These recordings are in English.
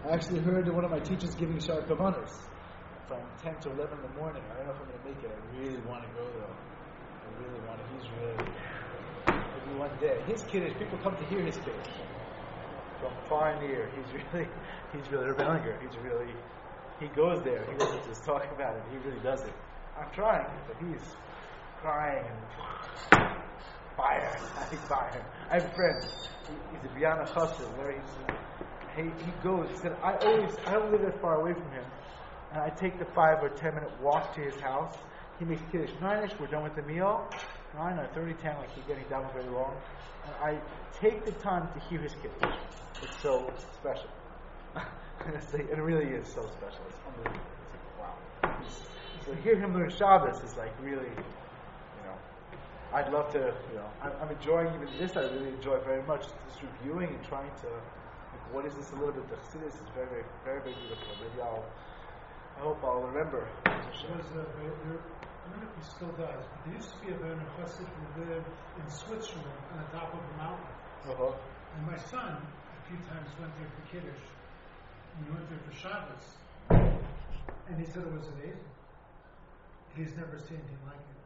I actually heard one of my teachers giving Shar Kavanas from 10 to 11 in the morning. I don't know if I'm going to make it. I really want to go though. I really want to. He's really, maybe one day. His Kiddush, people come to hear his Kiddush. From far and near. He's really Rebellinger. He goes there. He doesn't just talk about it. He really does it. I'm trying, but he's crying and fire. I think fire. I have a friend. He's a Biyana Chassid. He goes. He said, I don't live that far away from him, and I take the 5 or 10 minute walk to his house. He makes Kiddush 9ish. We're done with the meal. 9 or 30, 10, like he's getting down very long. And I take the time to hear his Kiddush. It's so special. It really is so special. It's unbelievable. It's like, wow. So to hear him learn Shabbos is like really, I'd love to, I'm enjoying even this. I really enjoy very much just reviewing and trying to, what is this a little bit? The Chassidus is very, very, very, very beautiful. Maybe I hope I'll remember. I don't know if he still does, but there used to be a Berner Chassid who lived in Switzerland on the top of a mountain. Uh-huh. And my son a few times went there for Kiddush. We went there for Shabbos. And he said it was amazing. He's never seen anything like it.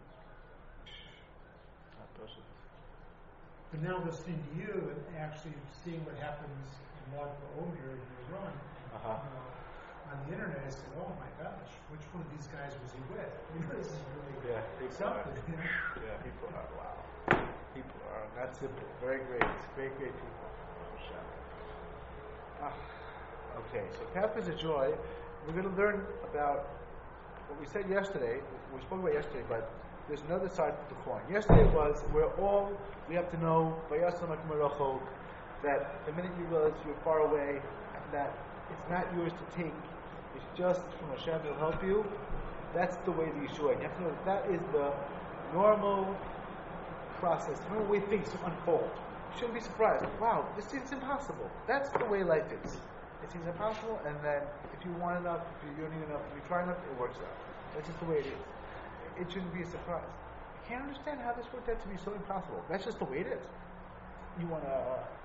But now listening to you and actually seeing what happens in Log Omer in your run on the internet, I said, oh my gosh, which one of these guys was he with? This is really something. Yeah, people are, wow. People are not simple. Very great. Great, great people. Okay, so Path is a Joy. We're going to learn about what we said yesterday. We spoke about yesterday, but there's another side to the coin. Yesterday was we have to know that the minute you realize you're far away, that it's not yours to take, it's just from Hashem to help you. That's the way the Yeshua. You have to know that is the normal process, the normal way things unfold. You shouldn't be surprised. Wow, this seems impossible. That's the way life is. It seems impossible, and then if you want enough, if you don't need enough, if you try enough, it works out. That's just the way it is. It shouldn't be a surprise. I can't understand how this worked out to be so impossible. That's just the way it is. You want to,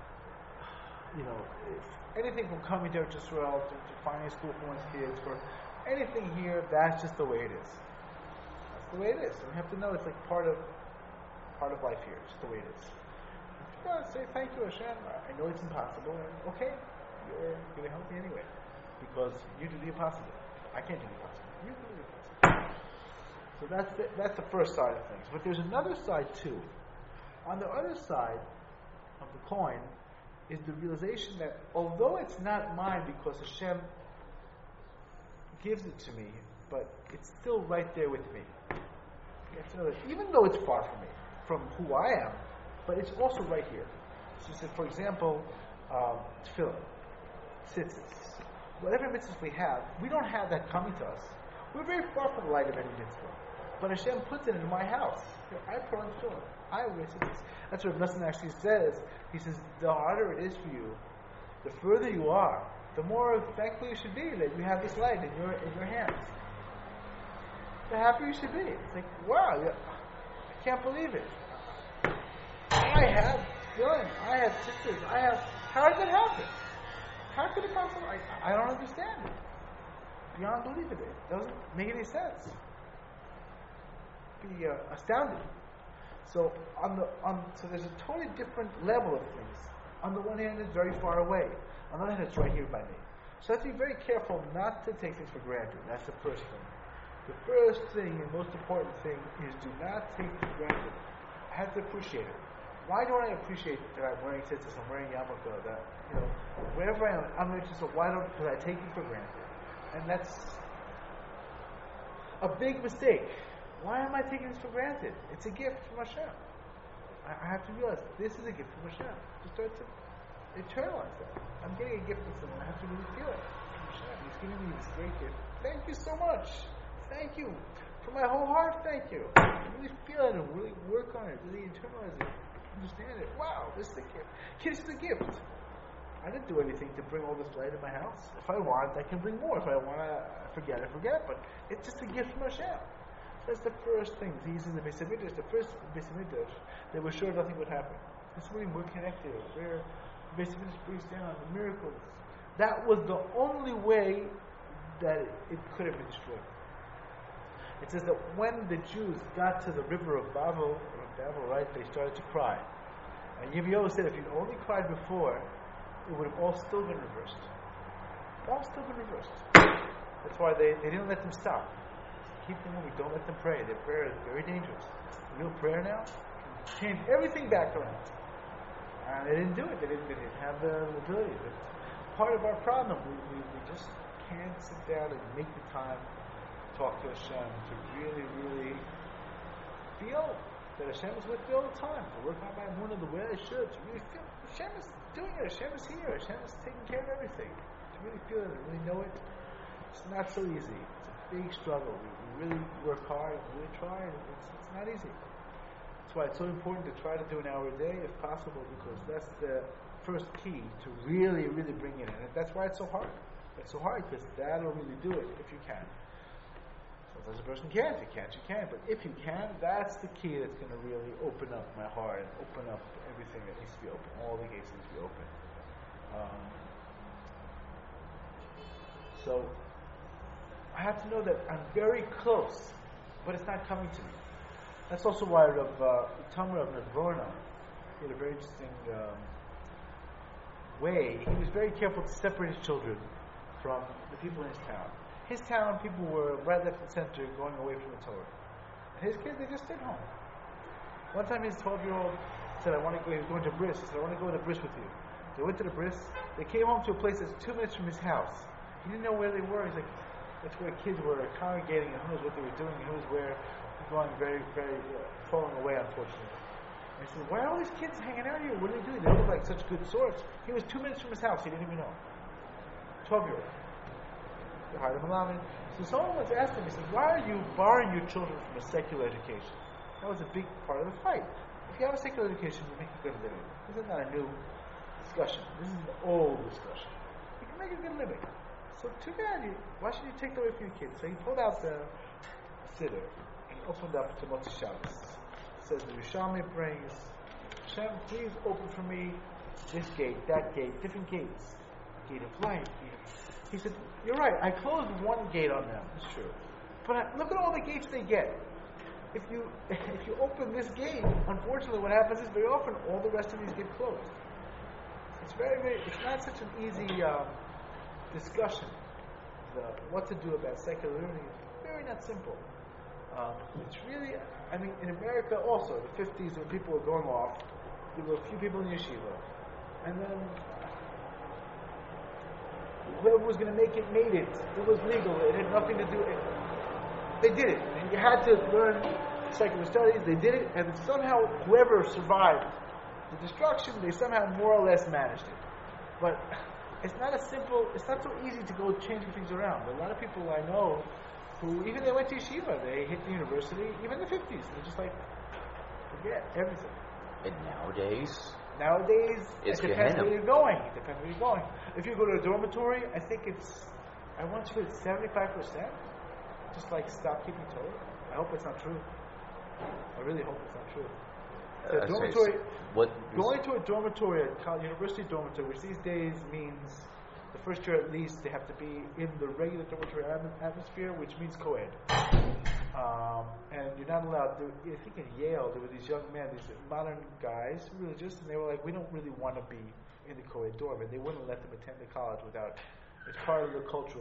anything from coming to Israel to finding a school for one's kids, for anything here, that's just the way it is. That's the way it is. And we have to know it's like part of life here. It's just the way it is. You gotta say thank you, Hashem. I know it's impossible, and okay, you're going to help me anyway, because you do the impossible. I can't do the impossible. You do the impossible. So that's the first side of things. But there's another side too. On the other side of the coin is the realization that although it's not mine because Hashem gives it to me, but it's still right there with me. You have to know that even though it's far from me, from who I am, but it's also right here. So, for example, tefillah, tzitzis, whatever mitzvahs we have, we don't have that coming to us. We're very far from the light of any mitzvah. But Hashem puts it in my house. I put on tefillah. I wear tzitzis. That's what Nassim actually says. He says, the harder it is for you, the further you are, the more thankful you should be that you have this light in your hands. The happier you should be. It's like, wow, I can't believe it. I have tefillin, I have tzitzis, how did that happen? How could it possibly? I don't understand it. Beyond believing it. Doesn't make any sense. Be astounded. So so there's a totally different level of things. On the one hand, it's very far away. On the other hand, it's right here by me. So I have to be very careful not to take things for granted. That's the first thing. The first thing and most important thing is do not take for granted. I have to appreciate it. Why don't I appreciate that I'm wearing tzitzis, I'm wearing yarmulke, that, wherever I am, I'm wearing tzitzis, because I take it for granted. And that's a big mistake. Why am I taking this for granted? It's a gift from Hashem. I have to realize this is a gift from Hashem. To start to internalize that. I'm getting a gift from someone. I have to really feel it from Hashem. He's giving me this great gift. Thank you so much. Thank you. From my whole heart, thank you. Really feel it and really work on it. Really internalize it. Understand it. Wow, this is a gift. Kids is a gift. I didn't do anything to bring all this light in my house. If I want, I can bring more. If I want to forget, I forget. But it's just a gift from Hashem. That's the first thing. These are the Beis HaMikdash. The first Beis HaMikdash, they were sure nothing would happen. This way we're connected. Where the Beis HaMikdash brings down the miracles. That was the only way that it could have been destroyed. It says that when the Jews got to the river of Babel, right, they started to cry. And Yirmiyahu said if you'd only cried before, it would have all still been reversed. All still been reversed. That's why they didn't let them stop. Keep them moving. Don't let them pray. Their prayer is very dangerous. Real prayer now can change everything back around. And they didn't do it. They didn't have the ability. But part of our problem, we just can't sit down and make the time to talk to Hashem, to really, really feel that Hashem is with me all the time, to work on my emunah the way I should, to really feel Hashem is doing it, Hashem is here, Hashem is taking care of everything. To really feel it, to really know it, it's not so easy. It's a big struggle. We really work hard, we really try, and it's not easy. That's why it's so important to try to do an hour a day if possible, because that's the first key to really, really bring it in. And that's why it's so hard. It's so hard because that'll really do it if you can. Sometimes a person can't. You can't, you can't. But if you can, that's the key that's going to really open up my heart and open up everything that needs to be open. All the gates need to be open. So I have to know that I'm very close, but it's not coming to me. That's also why Tamar of Nirvana had a very interesting way. He was very careful to separate his children from the people in his town. His town people were right, left, and center going away from the Torah. And his kids, they just stayed home. One time his 12-year-old said, I want to go, he was going to Bris. He said, I want to go to Bris with you. They went to the Bris. They came home to a place that's 2 minutes from his house. He didn't know where they were. He's like, that's where kids were congregating, and who knows what they were doing, and who was where, going very, very, falling away, unfortunately. And he said, why are all these kids hanging out here? What are they doing? They look like such good sorts. He was 2 minutes from his house. He didn't even know. 12-year-old. So someone once asked him, he said, why are you barring your children from a secular education? That was a big part of the fight. If you have a secular education, you make a good living. This is not a new discussion. This is an old discussion. You can make a good living. So too bad, why should you take that away from your kids? So he pulled out the siddur and he opened up to Motzei Shabbos. It says the Yerushalmi brings, Hashem, please open for me this gate, that gate, different gates. Gate of life. He said, you're right, I closed one gate on them, it's true. But look at all the gates they get. If you open this gate, unfortunately what happens is very often all the rest of these get closed. It's it's not such an easy discussion. What to do about secular learning is very not simple. It's really, in America also, the 50s when people were going off, there were a few people in yeshiva. And then whoever was going to make it made it. It was legal. It had nothing to do with it. They did it. And you had to learn secular studies. They did it. And somehow whoever survived the destruction, they somehow more or less managed it. But it's not so easy to go changing things around. A lot of people I know who, even they went to yeshiva, they hit the university, even in the 50s. They're just like, forget everything. And Nowadays, it depends where you're going. If you go to a dormitory, I think I want to it's 75%. Just like stop keeping Torah. I hope it's not true. I really hope it's not true. Going to a dormitory, a university dormitory, which these days means the first year at least they have to be in the regular dormitory atmosphere, which means co-ed. And you're not allowed to, I think in Yale, there were these young men, these modern guys, religious, and they were like, we don't really want to be in the co-ed dorm, and they wouldn't let them attend the college without, it's part of the cultural,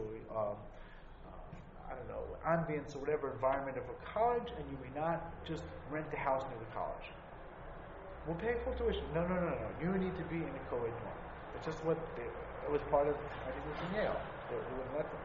ambience or whatever environment of a college, and you may not just rent a house near the college. We'll pay full tuition. No. You need to be in a co-ed dorm. It's just it was part of, I think it was in Yale. They wouldn't let them.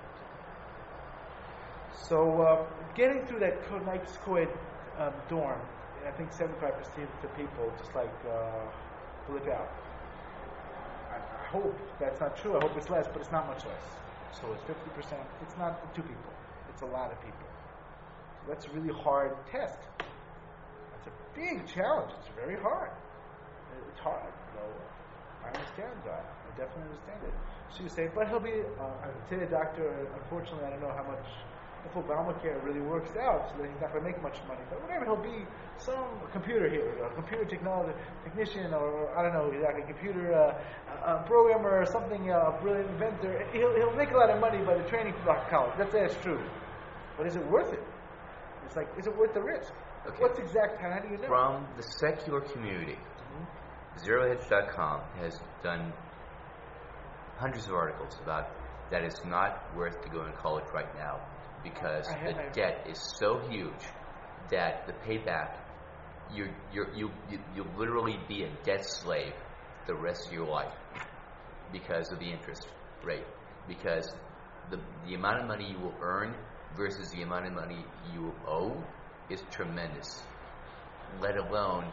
So, getting through that nice co-ed dorm, I think 75% of people just flip out. I hope that's not true. I hope it's less, but it's not much less. So it's 50%. It's not 2 people. It's a lot of people. So that's a really hard test. That's a big challenge. It's very hard. It's hard. So I understand that. I definitely understand it. So you say, but he'll be, today a doctor, unfortunately, I don't know how much if Obamacare really works out, so that he's not going to make much money. But whatever, he'll be some computer here, a computer technology technician, or I don't know, like a computer programmer or something, a brilliant inventor. He'll make a lot of money by the training from college. That's true. But is it worth it? It's like, is it worth the risk? Okay. What's exact? How do you know? From the secular community, ZeroHedge.com has done hundreds of articles about that it's not worth to go in college right now because the debt is so huge that the payback, you'll literally be a debt slave the rest of your life because of the interest rate. Because the amount of money you will earn versus the amount of money you will owe is tremendous. Let alone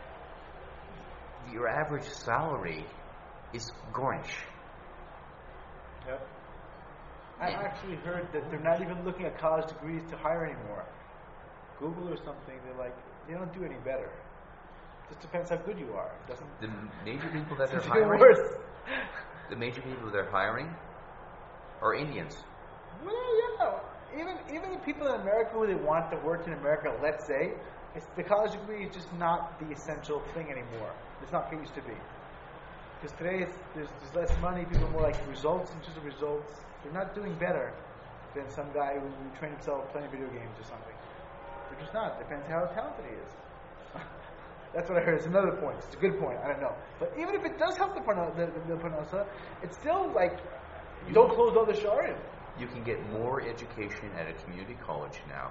your average salary is garnish. Yep. I actually heard that they're not even looking at college degrees to hire anymore. Google or something, they don't do any better. It just depends how good you are. It doesn't. The major people that they're it's hiring. Worse. The major people they're hiring are Indians. Well, even the people in America who they want to work in America, let's say, the college degree is just not the essential thing anymore. It's not what it used to be. Because today there's less money, people are more like results and just results. They're not doing better than some guy who trained himself playing video games or something. They're just not. Depends how talented he is. That's what I heard. It's another point. It's a good point. I don't know. But even if it does help the Parnasa, it's still like, don't close all the Sharim. You can get more education at a community college now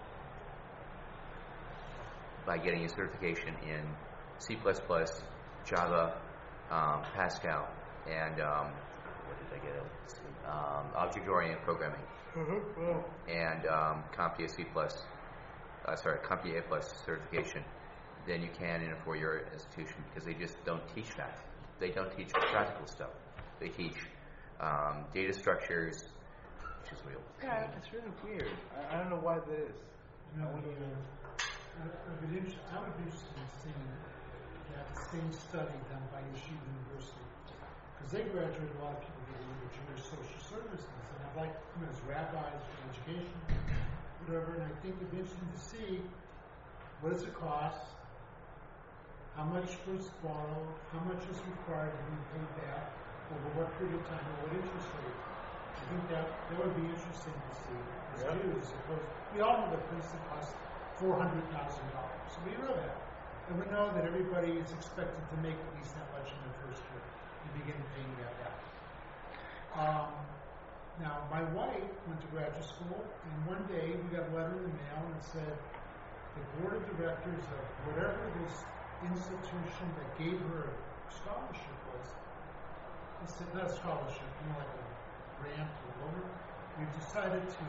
by getting a certification in C++, Java, Pascal, and what did I get? Object-oriented programming, and CompTIA CompTIA A+ certification than you can in a four-year institution because they just don't teach that. They don't teach practical stuff. They teach data structures, which is real. Yeah, it's really weird. I don't know why that is. I would be interested in seeing that same study done by Yeshiva University. Because they graduate a lot of people who go to Jewish social services. And I'd like, as rabbis for education, whatever, and I think it'd be interesting to see what does it cost, how much was borrowed, how much is required to be paid back, over what period of time, or what interest rate. I think that would be interesting to see as Jews. We all know that places cost $400,000. So we know that. And we know that everybody is expected to make at least that much in their first year and begin paying that back. Now, my wife went to graduate school, and one day we got a letter in the mail that said the board of directors of whatever this institution that gave her a scholarship was, they said, not a scholarship, more like a grant or whatever, we've decided to,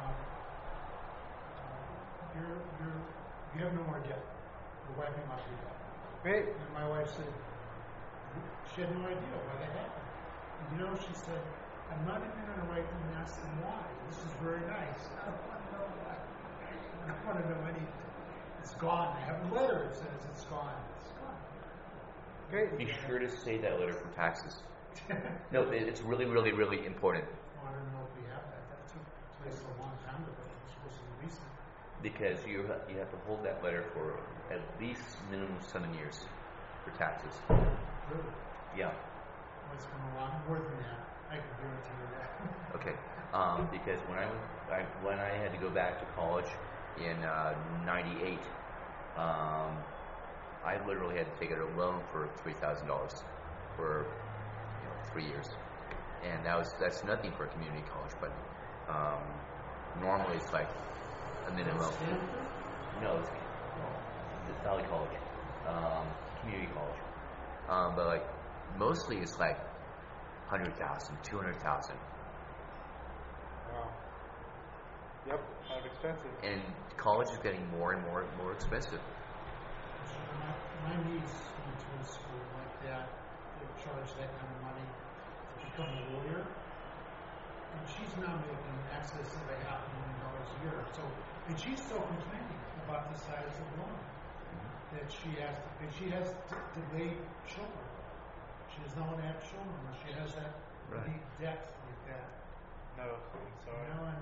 you have no more debt. We're wiping off your debt. Great. And my wife said, she had no idea why that happened. And she said, I'm not even going to write them and ask them why. This is very nice. I don't want to know why. I don't want to know anything. It's gone. I have a letter that says it's gone. It's gone. Great. Be sure to save that letter from taxes. No, it's really, really, really important. Well, I don't know if we have that. That took place a long time ago. It was supposed to be recent. Because you have to hold that letter for at least minimum 7 years for taxes. Really? Yeah. Well, it's been a lot more than that. I can guarantee you that. Okay. Because when I had to go back to college in '98, I literally had to take out a loan for $3,000 for 3 years, and that's nothing for a community college. But normally it's like a minimum. No, it's Valley College, community college. But like mostly it's like 100,000, 200,000. Wow. Yep, kind of expensive. And college is getting more and more expensive. So my niece went to a school like that. They charge that kind of money to become a lawyer. And she's now making in excess of $500,000 a year. And she's still complaining about the size of the loan that she has to pay. She has delayed children. She does not want to have children. She has that big debt like that. No, I'm sorry. And she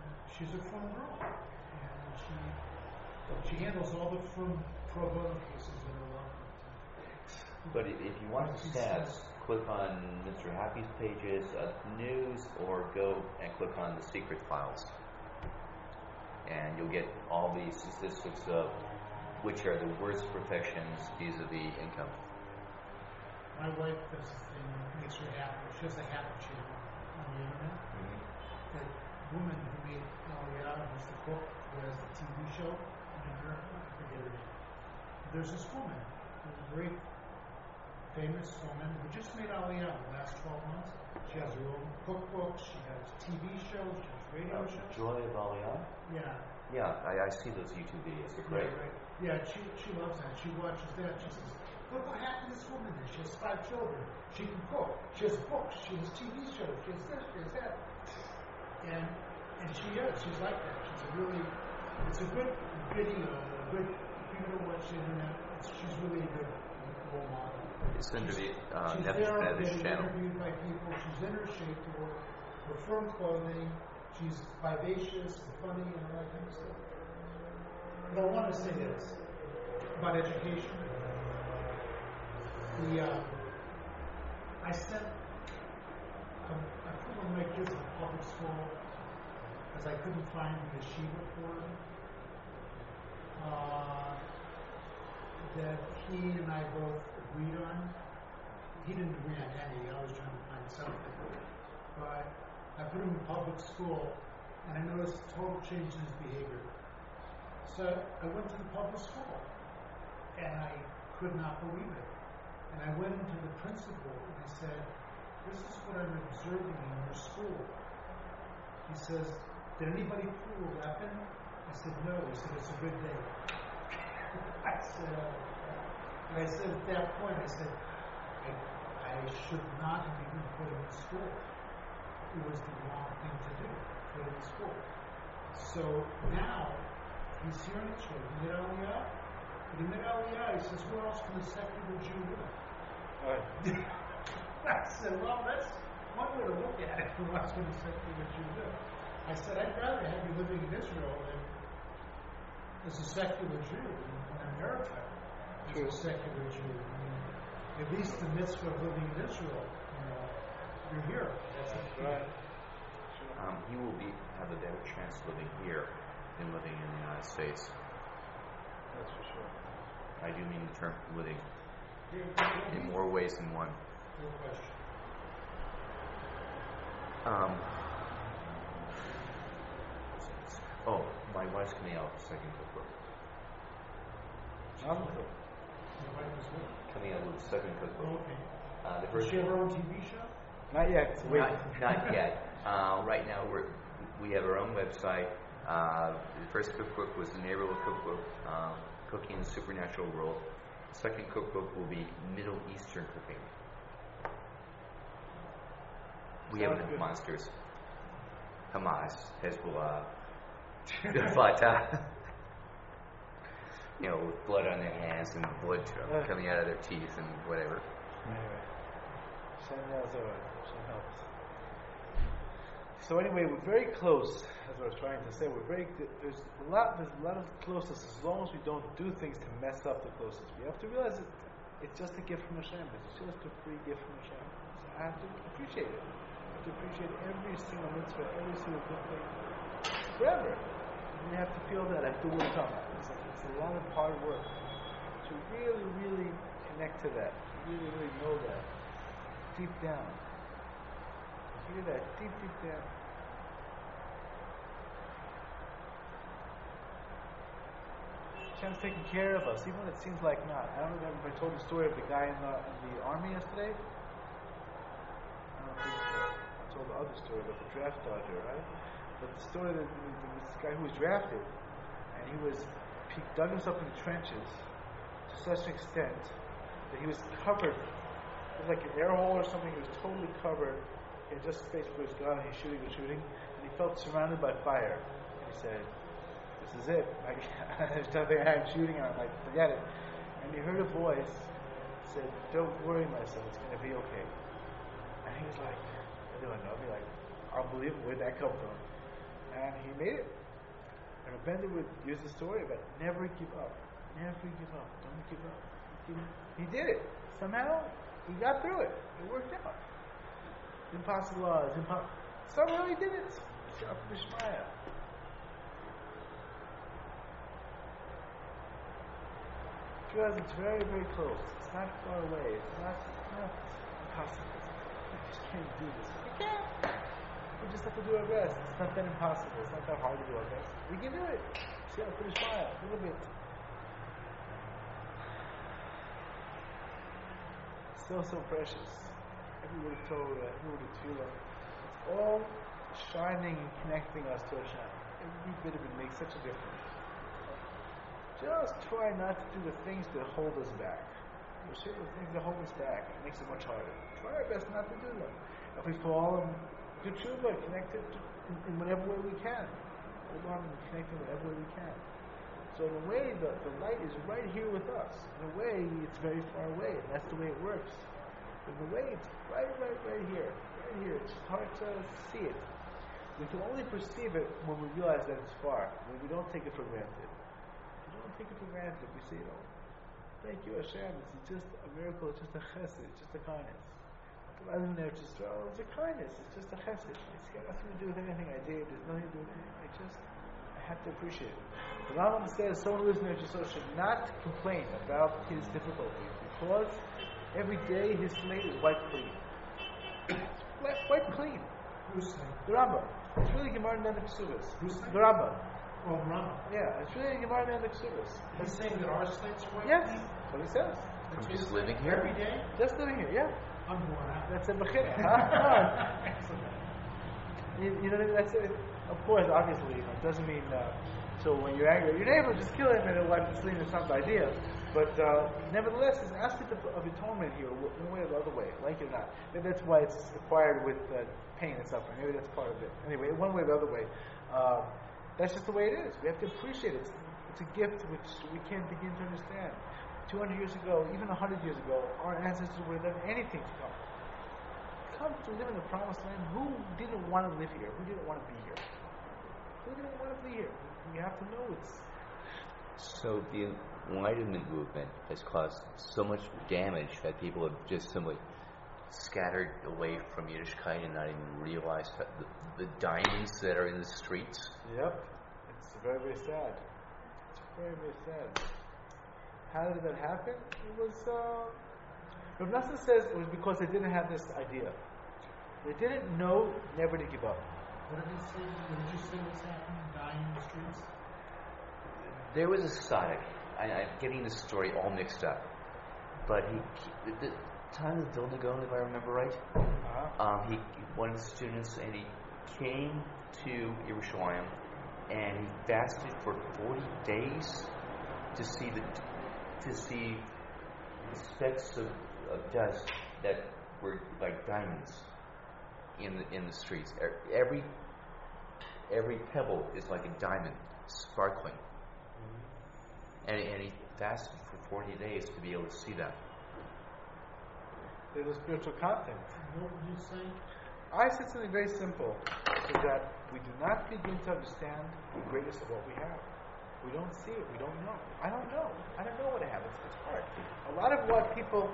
she's a firm girl, and she handles all the firm pro bono cases in her law firm. But if you want the stats, click on Mr. Happy's pages, news, or go and click on the secret files. And you'll get all the statistics of which are the worst professions vis-a-vis income. My wife does this thing that makes her happy. She has a happy channel on the internet. Mm-hmm. That woman who made Aliyah, who's the cook, who has the TV show in America, I forget her name. There's this woman, who's a very famous woman who just made Aliyah in the last 12 months. She has her own cookbook, she has TV shows, she has radio shows. Joy of Aliyah? Yeah. Yeah, I see those YouTube videos. They're great. Yeah, she loves that. She watches that. She says, look what happened to this woman. She has 5 children. She can cook. She has books. She has TV shows. She has this. She has that. And she is. She's like that. It's a good video. If you don't watch the internet, she's really a good role model. It's under the she's Nevish channel. Interviewed by people. She's in her shape to work. Her firm clothing. She's vivacious and funny and all that kind of stuff. But I want to say this about education. I put one of my kids in public school because I couldn't find the yeshiva for him. That he and I both agreed on. He didn't agree on any. I was trying to find something. But I put him in public school, and I noticed a total change in his behavior. So I went to the public school, and I could not believe it. And I went into the principal, and I said, this is what I'm observing in your school. He says, did anybody pull a weapon? I said, no. He said, it's a good day. I said at that point, I said, I should not have even put him in school. It was the wrong thing to do, put him in school. So now, he's here in Israel. He made Aliyah. When he made Aliyah, he says, where else can a secular Jew live? I said, well, that's one way to look at it. Where else can a secular Jew live? I said, I'd rather have you living in Israel than as a secular Jew in America as a secular Jew. I mean, at least the mitzvah of living in Israel, you're here. That's right. He will have a better chance living here than living in the United States. That's for sure. I do mean the term living in more ways than one. No question. My wife's coming out with the second cookbook. Your wife is what? Coming out with the second cookbook. Okay. The first Does she have her own TV show? Not yet. Not yet. Right now we have our own website. The first cookbook was the Neighborhood Cookbook, Cooking in the Supernatural World. The second cookbook will be Middle Eastern cooking. We have enough monsters. Hamas, Hezbollah, Fatah. With blood on their hands and blood coming out of their teeth and whatever. Anyway. So anyway, we're very close, as I was trying to say. There's a lot of closeness as long as we don't do things to mess up the closeness. We have to realize it's just a gift from Hashem. It's just a free gift from Hashem. So I have to appreciate it. I have to appreciate every single mitzvah, every single good thing, forever. And you have to feel that. I have to work on that. It's a lot of hard work to really, really connect to that. To really, really know that. Deep down. You hear that deep down. Hashem's taking care of us, even when it seems like not. I don't remember if I told the story of the guy in the army yesterday. I don't think so. I told the other story about the draft dodger, right? But the story that this guy who was drafted, and he dug himself in the trenches to such an extent that he was covered. It was like an air hole or something. He was totally covered. He had just space for his gun, and he's shooting, and he felt surrounded by fire. And he said, "This is it. There's nothing I'm shooting on. Forget it." And he heard a voice said, "Don't worry, my son. It's going to be okay." And he was like, "I don't know." Unbelievable. Where'd that come from? And he made it. And Bender would use the story about never give up. Never give up. Don't give up. He did it. Somehow, he got through it. It worked out. Impossible odds. Somehow he did it. Sharp Bishmaya. It's very, very close. It's not far away. It's not impossible. We just can't do this. We can. We just have to do our best. It's not that impossible. It's not that hard to do our best. We can do it. See how finish mile a little bit. So precious. Every word of Torah, every word of Tefillah, it's all shining and connecting us to Hashem. Every bit of it makes such a difference. Just try not to do the things that hold us back. There's certain things that hold us back. It makes it much harder. Try our best not to do them. If we fall, do tshuva, connect it in whatever way we can. Hold on and connect in whatever way we can. So in a way, the light is right here with us. In a way, it's very far away, and that's the way it works. But in a way, it's right here. Right here. It's just hard to see it. We can only perceive it when we realize that it's far, when we don't take it for granted. We don't take it for granted. We say, thank you, Hashem. It's just a miracle. It's just a chesed. It's just a kindness. Rather than it's a kindness. It's just a chesed. It's got nothing to do with anything I did. There's nothing to do with anything. I have to appreciate it. The Rambam says someone who lives in Eretz Yisrael should not complain about his difficulties because every day his slate is wiped clean. Wiped clean. Who's saying? The Rambam. It's really Gemara and the Ksubas. Who's saying? The Rambam. Oh, Rambam. Yeah, it's really Gemara and the Ksubas. He's saying that our slates are wiped Yes, clean? that's what he says. From just living here? Every day? Just living here, yeah. I'm going out. That's a Bechina. Huh? You know, that's it. Of course, obviously, it doesn't mean, so when you're angry at your neighbor, just kill him and it'll wipe the sleeve. It's not the idea. But nevertheless, there's an aspect of atonement here, one way or the other way, like it or not. Maybe that's why it's acquired with pain and suffering. Maybe that's part of it. Anyway, one way or the other way. That's just the way it is. We have to appreciate it. It's a gift which we can't begin to understand. 200 years ago, even 100 years ago, our ancestors would have done anything to come to live in the promised land. Who didn't want to live here? Who didn't want to be here? Who didn't want to be here? We have to know it's... So the Enlightenment movement has caused so much damage that people have just simply scattered away from Yiddishkeit and not even realized the diamonds that are in the streets. Yep. It's very, very sad. It's very, very sad. How did that happen? It was... Rav Nassim says it was because they didn't have this idea. They didn't know never to give up. What did he say? What did you say was happening? Dying in the streets? There was a tzaddik. I'm getting the story all mixed up. But at the time of Vilna Gaon, if I remember right, he one of the students, and he came to Yerushalayim, and he fasted for 40 days to see the specks of dust that were like diamonds in the streets. Every pebble is like a diamond, sparkling. And he fasted for 40 days to be able to see that. There's a spiritual content. What would you say? I said something very simple, is that we do not begin to understand the greatness of what we have. We don't see it. We don't know. I don't know. I don't know what I have. It's hard. A lot of what people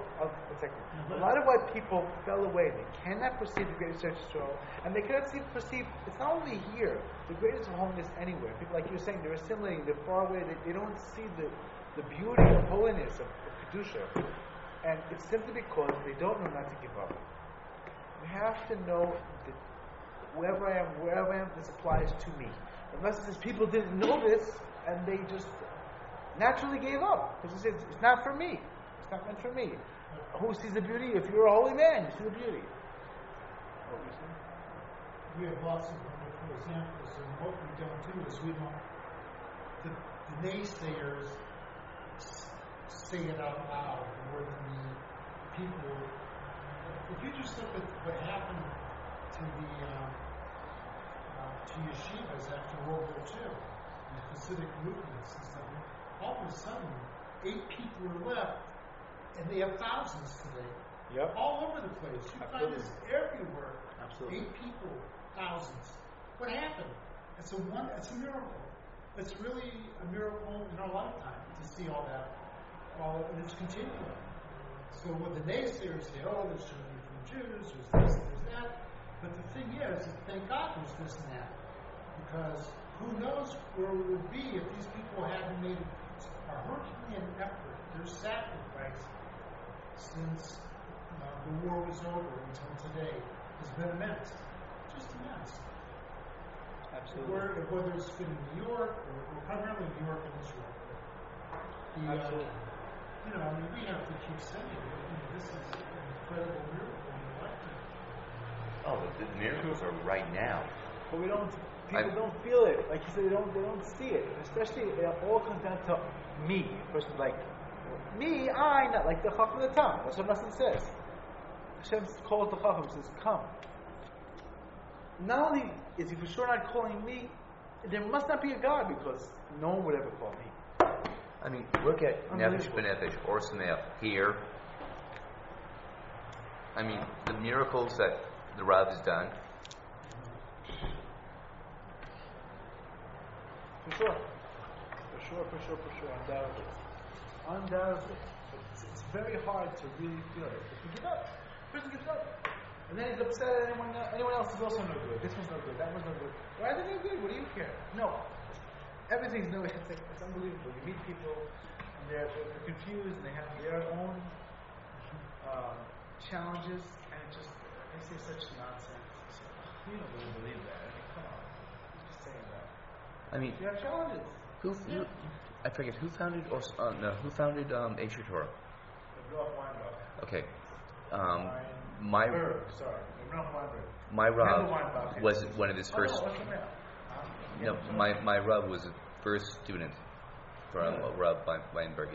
fell away. They cannot perceive the greatest of Israel, and they cannot perceive. It's not only here. The greatest of holiness anywhere. People, like you're saying, they're assimilating. They're far away. They don't see the beauty of holiness of kedusha, and it's simply because they don't know not to give up. We have to know that wherever I am, this applies to me. Unless it says people didn't know this, and they just naturally gave up. Because it says, it's not for me. It's not meant for me. Who sees the beauty? If you're a holy man, you see the beauty. What were you saying? We have lots of wonderful examples, and what we don't do is we don't... The naysayers say it out loud more than the people... If you just look at what happened to the to yeshivas after World War II, the Hasidic movements and stuff, all of a sudden, 8 people are left, and they have thousands today. Yep. All over the place. You Absolutely. find this everywhere. Absolutely. 8 people, thousands. What happened? It's a miracle. It's really a miracle in our lifetime to see all that, and it's continuing. So what the naysayers say, there's too many from Jews, there's this, there's that. But the thing is, thank God there's this and that. Because who knows where we would be if these people hadn't made a Herculean effort, their sacrifice since the war was over until today has been immense. Just immense. Absolutely. Whether it's been in New York, or primarily New York and Israel. Absolutely. We have to keep saying it. This is an incredible miracle in your lifetime. Oh, the miracles are right now. But people don't feel it. Like you said, they don't see it. Especially, it all comes down to me. A person like, me, I, not like the Chacham of the Tam. That's what Hashem says. Hashem calls the Chacham, says, come. Not only is he for sure not calling me, there must not be a God, because no one would ever call me. I mean, look at Nefesh B'Nefesh, or Sameach, here. I mean, the miracles that the Rav has done. For sure, undoubtedly. It's very hard to really feel it. If you give up, the person gives up. And then he's upset at anyone else is also no good. This one's no good, that one's no good. Why are they no good? What do you care? No. Everything's no good. It's unbelievable. You meet people and they're confused and they have their own challenges, and they say such nonsense. You don't really believe that. I mean, come on. You're just saying that. I mean, you have challenges. I forget who founded Aish Torah. Ralph Weinberg. Okay. Ralph my Rav was one of his first. My Rav was the first student from Rav Weinberg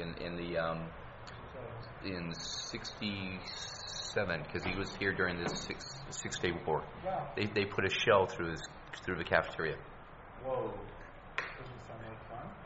in '67, because he was here during the Six Day War. Wow. They put a shell through the cafeteria. Whoa.